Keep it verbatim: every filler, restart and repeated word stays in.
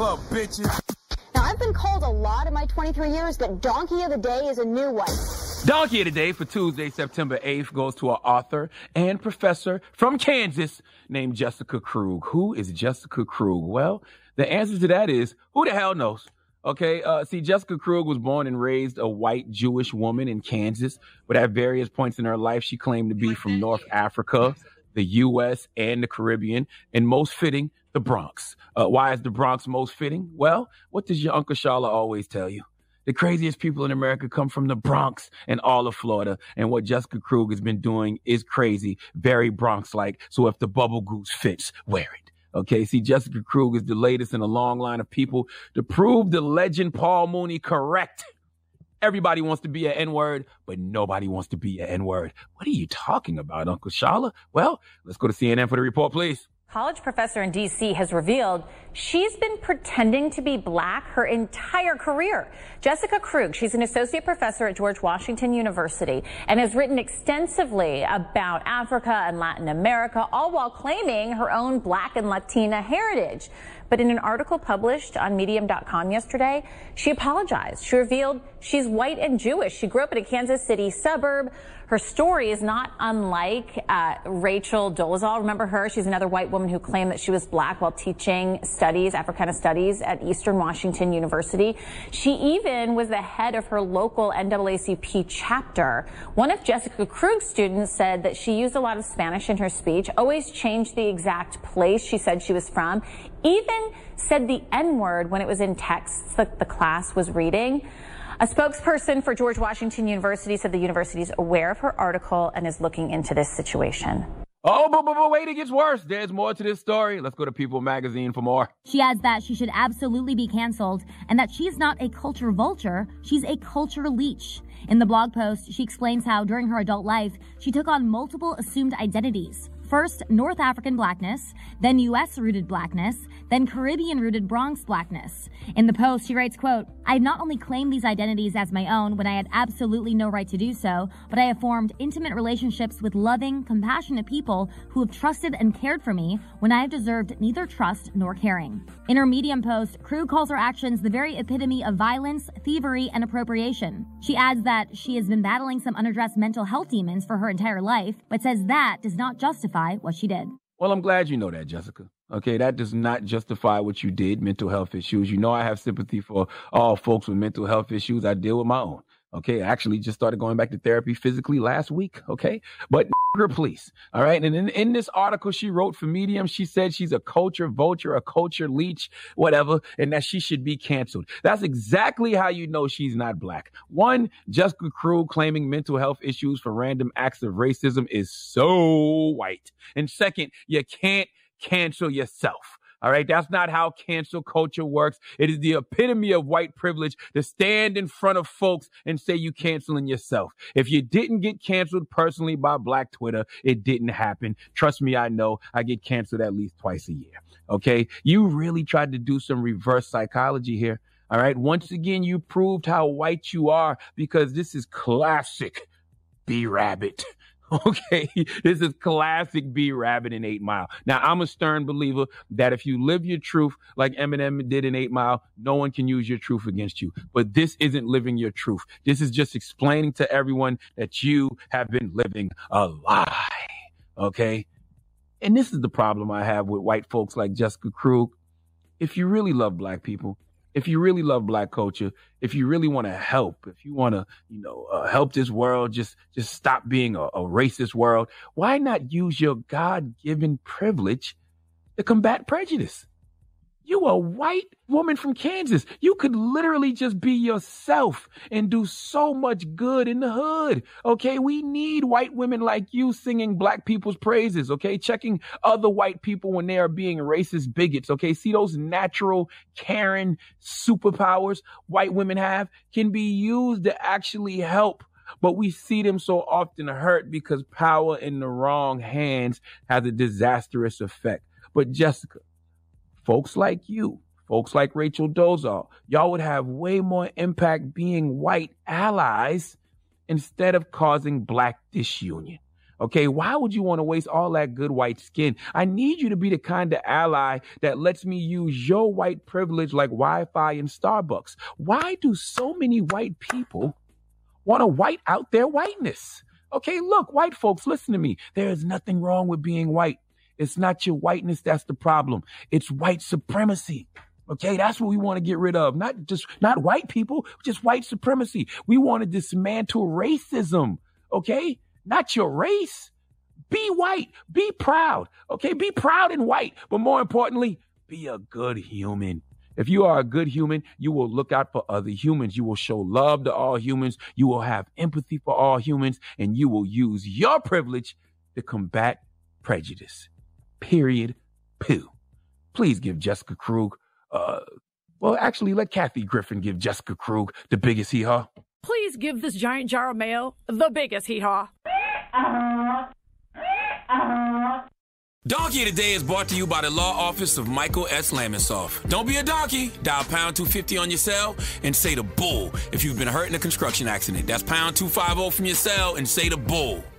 club, bitches. Now, I've been called a lot in my twenty-three years, but Donkey of the Day is a new one. Donkey of the Day for Tuesday, September eighth, goes to an author and professor from Kansas named Jessica Krug. Who is Jessica Krug? Well, the answer to that is, who the hell knows? Okay, uh, see, Jessica Krug was born and raised a white Jewish woman in Kansas, but at various points in her life, she claimed to be from North Africa, the U S, and the Caribbean, and most fitting, the Bronx. Uh, why is the Bronx most fitting? Well, what does your Uncle Shala always tell you? The craziest people in America come from the Bronx and all of Florida. And what Jessica Krug has been doing is crazy, very Bronx-like. So if the bubble goose fits, wear it. Okay, see, Jessica Krug is the latest in a long line of people to prove the legend Paul Mooney correct. Everybody wants to be an N-word, but nobody wants to be an N-word. What are you talking about, Uncle Shala? Well, let's go to C N N for the report, please. College professor in D C has revealed she's been pretending to be black her entire career. Jessica Krug, she's an associate professor at George Washington University and has written extensively about Africa and Latin America, all while claiming her own black and Latina heritage. But in an article published on medium dot com yesterday, she apologized. She revealed she's white and Jewish. She grew up in a Kansas City suburb. Her story is not unlike uh, Rachel Dolezal. Remember her? She's another white woman who claimed that she was black while teaching studies, Africana studies at Eastern Washington University. She even was the head of her local N double A C P chapter. One of Jessica Krug's students said that she used a lot of Spanish in her speech, always changed the exact place she said she was from, even said the N-word when it was in texts that the class was reading. A spokesperson for George Washington University said the university is aware of her article and is looking into this situation. Oh, but, but, but wait, it gets worse. There's more to this story. Let's go to People Magazine for more. She adds that she should absolutely be canceled and that she's not a culture vulture, she's a culture leech. In the blog post, she explains how during her adult life, she took on multiple assumed identities. First, North African blackness, then U S-rooted blackness, then Caribbean-rooted Bronx blackness. In the post, she writes, quote, "I have not only claimed these identities as my own when I had absolutely no right to do so, but I have formed intimate relationships with loving, compassionate people who have trusted and cared for me when I have deserved neither trust nor caring." In her Medium post, Krug calls her actions the very epitome of violence, thievery, and appropriation. She adds that she has been battling some unaddressed mental health demons for her entire life, but says that does not justify what she did. Well, I'm glad you know that, Jessica. Okay, that does not justify what you did, mental health issues. You know I have sympathy for all folks with mental health issues. I deal with my own. Okay, I actually just started going back to therapy physically last week. Okay, but her, please. All right, and in, in this article she wrote for Medium, she said she's a culture vulture, a culture leech, whatever, and that she should be canceled. That's exactly how you know she's not black. One, Jessica Krug claiming mental health issues for random acts of racism is so white. And second, you can't cancel yourself. All right, that's not how cancel culture works. It is the epitome of white privilege to stand in front of folks and say you canceling yourself. If you didn't get canceled personally by Black Twitter, it didn't happen. Trust me, I know. I get canceled at least twice a year. Okay, you really tried to do some reverse psychology here. All right, once again, you proved how white you are because this is classic B-Rabbit. Okay, this is classic B-Rabbit in eight mile. Now, I'm a stern believer that if you live your truth like Eminem did in eight mile, no one can use your truth against you. But this isn't living your truth. This is just explaining to everyone that you have been living a lie. Okay? And this is the problem I have with white folks like Jessica Krug. If you really love black people, if you really love black culture, if you really want to help, if you want to, you know, uh, help this world, just, just stop being a, a racist world, why not use your God-given privilege to combat prejudice? You a white woman from Kansas. You could literally just be yourself and do so much good in the hood. Okay, we need white women like you singing black people's praises. Okay, checking other white people when they are being racist bigots. Okay, see those natural Karen superpowers white women have can be used to actually help. But we see them so often hurt because power in the wrong hands has a disastrous effect. But Jessica, folks like you, folks like Rachel Dolezal, y'all would have way more impact being white allies instead of causing black disunion. Okay, why would you want to waste all that good white skin? I need you to be the kind of ally that lets me use your white privilege like Wi-Fi in Starbucks. Why do so many white people want to white out their whiteness? Okay, look, white folks, listen to me. There is nothing wrong with being white. It's not your whiteness that's the problem. It's white supremacy. Okay, that's what we want to get rid of. Not just, not white people, just white supremacy. We want to dismantle racism. Okay? Not your race. Be white. Be proud. Okay? Be proud and white. But more importantly, be a good human. If you are a good human, you will look out for other humans. You will show love to all humans. You will have empathy for all humans. And you will use your privilege to combat prejudice. Period. Pooh. Please give Jessica Krug, uh, well, actually, let Kathy Griffin give Jessica Krug the biggest hee-haw. Please give this giant jar of mayo the biggest hee-haw. Donkey of the Day is brought to you by the law office of Michael S. Lamonsoff. Don't be a donkey. Dial pound two fifty on your cell and say the bull if you've been hurt in a construction accident. That's pound two fifty from your cell and say the bull.